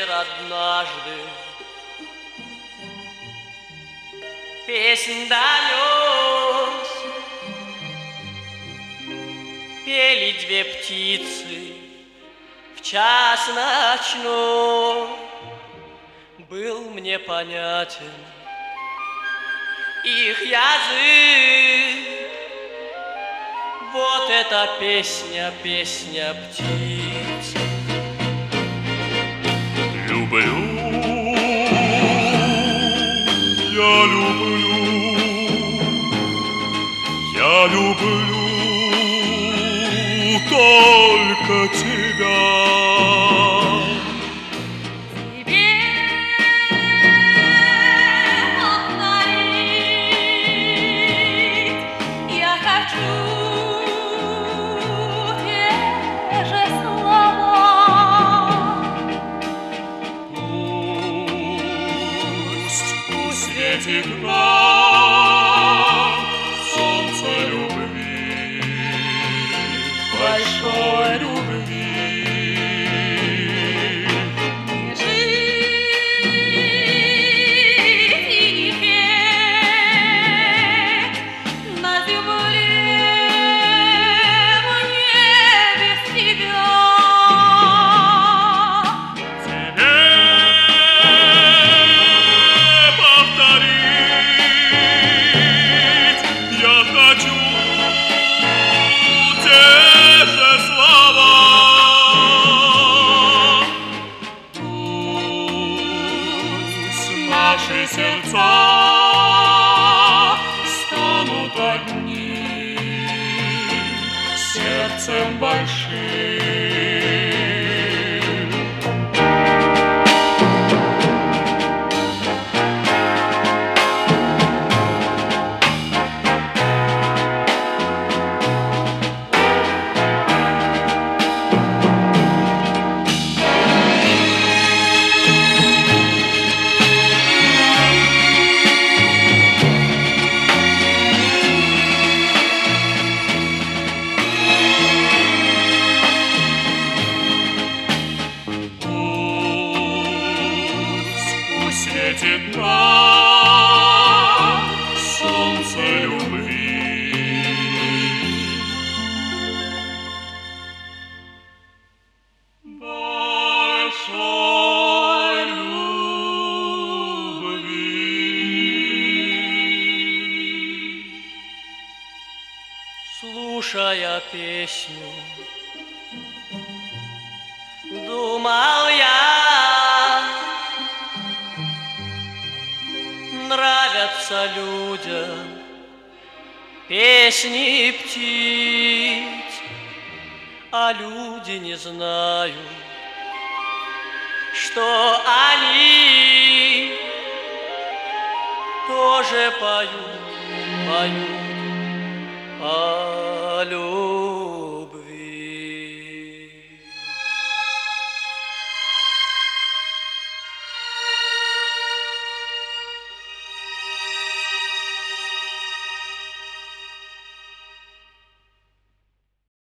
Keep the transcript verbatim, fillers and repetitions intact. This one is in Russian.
ветер однажды песнь донес, пели две птицы в час ночной, был мне понятен их язык. Вот эта песня, песня птиц. Люблю, я люблю, я люблю только тебя. Светит нам солнце любви, большой любви. Не жить и не петь на земле мне без тебя. Наши сердца станут одним сердцем большим. Светит нам солнце любви, большой любви. Слушая песню, думал я, нравятся людям песни птиц, а люди не знают, что они тоже поют, поют о любви.